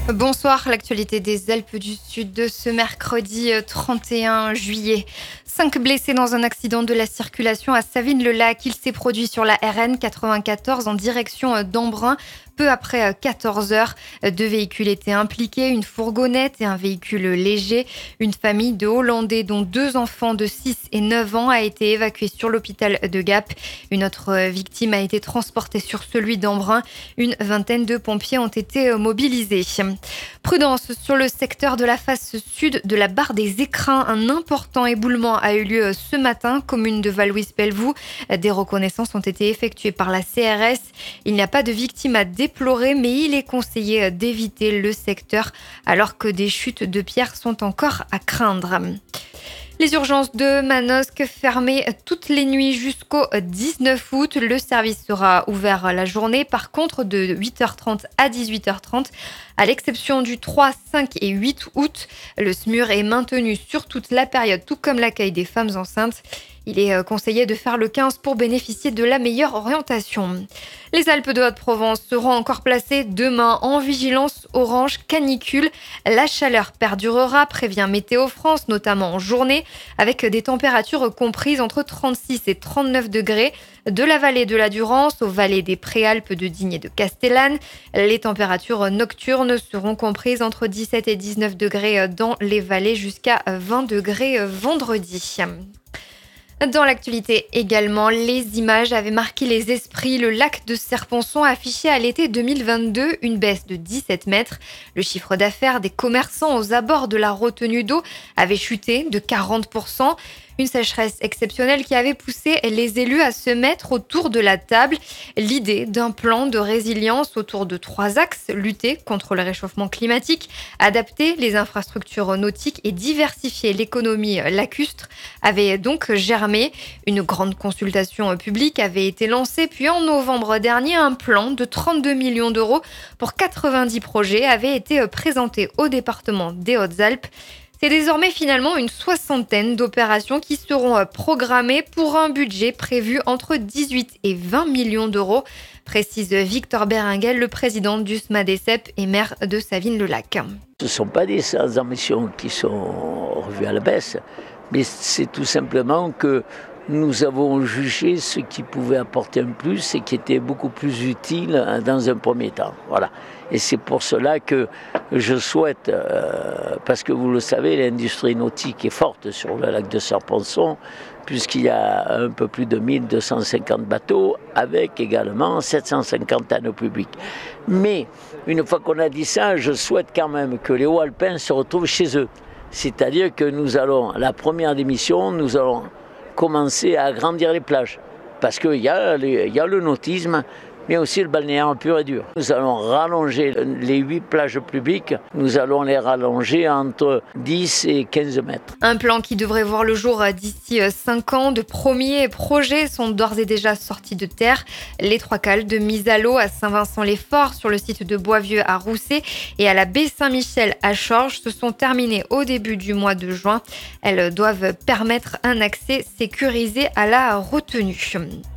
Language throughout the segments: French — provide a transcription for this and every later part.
Bonsoir, l'actualité des Alpes du Sud de ce mercredi 31 juillet. 5 blessés dans un accident de la circulation à Savines-le-Lac. Il s'est produit sur la RN 94 en direction d'Embrun. Peu après 14 heures, 2 véhicules étaient impliqués, une fourgonnette et un véhicule léger. Une famille de Hollandais dont 2 enfants de 6 et 9 ans a été évacuée sur l'hôpital de Gap. Une autre victime a été transportée sur celui d'Embrun. Une vingtaine de pompiers ont été mobilisés. Prudence sur le secteur de la face sud de la barre des Écrins. Un important éboulement a eu lieu ce matin, commune de Val-Louis-Pelvoux. Des reconnaissances ont été effectuées par la CRS. Il n'y a pas de victimes à déplorer, mais il est conseillé d'éviter le secteur alors que des chutes de pierres sont encore à craindre. Les urgences de Manosque fermées toutes les nuits jusqu'au 19 août. Le service sera ouvert la journée, par contre de 8h30 à 18h30. À l'exception du 3, 5 et 8 août, le SMUR est maintenu sur toute la période, tout comme l'accueil des femmes enceintes. Il est conseillé de faire le 15 pour bénéficier de la meilleure orientation. Les Alpes de Haute-Provence seront encore placées demain en vigilance orange canicule. La chaleur perdurera, prévient Météo France, notamment en journée, avec des températures comprises entre 36 et 39 degrés. De la vallée de la Durance aux vallées des Préalpes de Digne et de Castellane. Les températures nocturnes seront comprises entre 17 et 19 degrés dans les vallées jusqu'à 20 degrés vendredi. Dans l'actualité également, les images avaient marqué les esprits. Le lac de Serponçon affichait à l'été 2022 une baisse de 17 mètres. Le chiffre d'affaires des commerçants aux abords de la retenue d'eau avait chuté de 40%. Une sécheresse exceptionnelle qui avait poussé les élus à se mettre autour de la table. L'idée d'un plan de résilience autour de 3 axes: lutter contre le réchauffement climatique, adapter les infrastructures nautiques et diversifier l'économie lacustre avait donc germé. Une grande consultation publique avait été lancée, puis en novembre dernier, un plan de 32 millions d'euros pour 90 projets avait été présenté au département des Hautes-Alpes. C'est désormais finalement une soixantaine d'opérations qui seront programmées pour un budget prévu entre 18 et 20 millions d'euros, précise Victor Berenguel, le président du SMADECEP et maire de Savines-le-Lac. Ce ne sont pas des ambitions qui sont revues à la baisse, mais c'est tout simplement que nous avons jugé ce qui pouvait apporter un plus et qui était beaucoup plus utile dans un premier temps. Voilà. Et c'est pour cela que je souhaite, parce que vous le savez, l'industrie nautique est forte sur le lac de Serponçon, puisqu'il y a un peu plus de 1250 bateaux, avec également 750 tonnes publiques. Mais, une fois qu'on a dit ça, je souhaite quand même que les Hauts-Alpins se retrouvent chez eux. C'est-à-dire que nous allons, la première démission, nous allons commencer à agrandir les plages. Parce qu'il y a le nautisme, mais aussi le balnéaire pur et dur. Nous allons rallonger les 8 plages publiques, nous allons les rallonger entre 10 et 15 mètres. Un plan qui devrait voir le jour d'ici 5 ans. De premiers projets sont d'ores et déjà sortis de terre. Les 3 cales de mise à l'eau à Saint-Vincent-les-Forts, sur le site de Boisvieux à Rousset et à la baie Saint-Michel à Chorges se sont terminées au début du mois de juin. Elles doivent permettre un accès sécurisé à la retenue.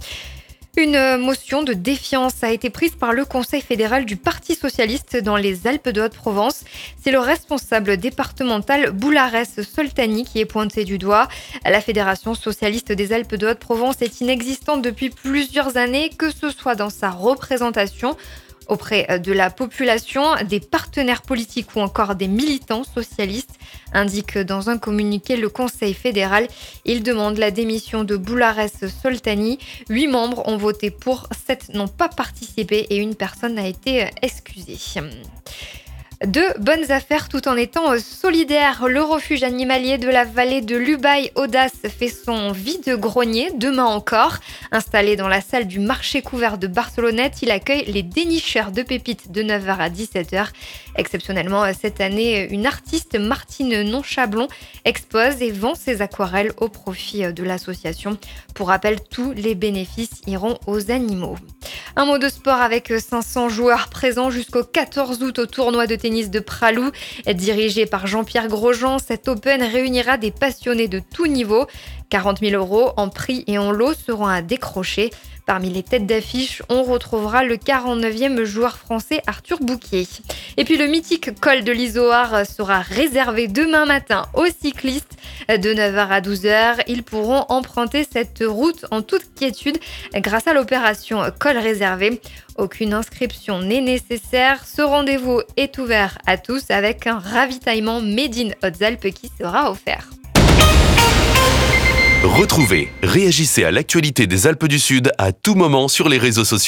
Une motion de défiance a été prise par le Conseil fédéral du Parti socialiste dans les Alpes de Haute-Provence. C'est le responsable départemental Boularès Soltani qui est pointé du doigt. La Fédération socialiste des Alpes de Haute-Provence est inexistante depuis plusieurs années, que ce soit dans sa représentation auprès de la population, des partenaires politiques ou encore des militants socialistes, indique dans un communiqué le Conseil fédéral. Il demande la démission de Boularès Soltani. 8 membres ont voté pour, 7 n'ont pas participé et une personne a été excusée. De bonnes affaires tout en étant solidaire. Le refuge animalier de la vallée de l'Ubaye Audace fait son vide-grenier demain encore. Installé dans la salle du marché couvert de Barcelonnette, il accueille les dénicheurs de pépites de 9h à 17h. Exceptionnellement, cette année, une artiste, Martine Nonchablon, expose et vend ses aquarelles au profit de l'association. Pour rappel, tous les bénéfices iront aux animaux. Un mot de sport avec 500 joueurs présents jusqu'au 14 août au tournoi de tennis de Pralou. Dirigé par Jean-Pierre Grosjean, cet Open réunira des passionnés de tout niveau. 40 000 € en prix et en lot seront à décrocher. Parmi les têtes d'affiche, on retrouvera le 49e joueur français Arthur Bouquier. Et puis le mythique col de l'Izoard sera réservé demain matin aux cyclistes. De 9h à 12h, ils pourront emprunter cette route en toute quiétude grâce à l'opération Col réservé. Aucune inscription n'est nécessaire. Ce rendez-vous est ouvert à tous avec un ravitaillement Made in Hautes-Alpes qui sera offert. Retrouvez, réagissez à l'actualité des Alpes du Sud à tout moment sur les réseaux sociaux.